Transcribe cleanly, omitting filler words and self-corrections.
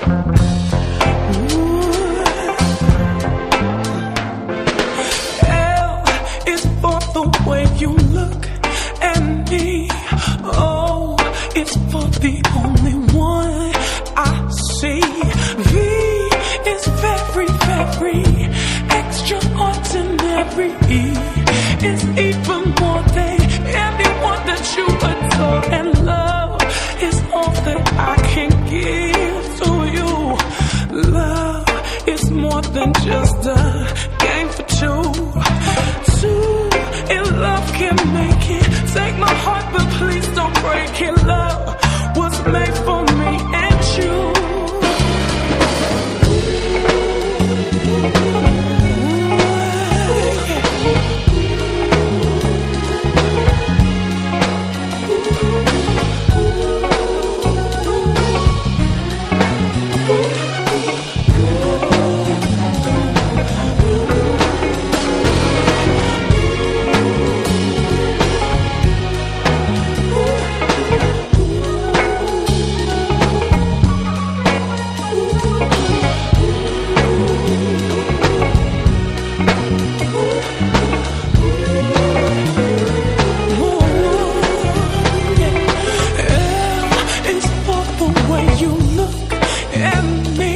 L is for the way you look at me. O is for the only one I see. V is very, very extraordinary. E is even more than anyone that you adore. And love is all that I can give to you. Love is more than just a game for two. Two in love can make it. Take my heart, but please don't break it. Love was made for me and you. You look at me.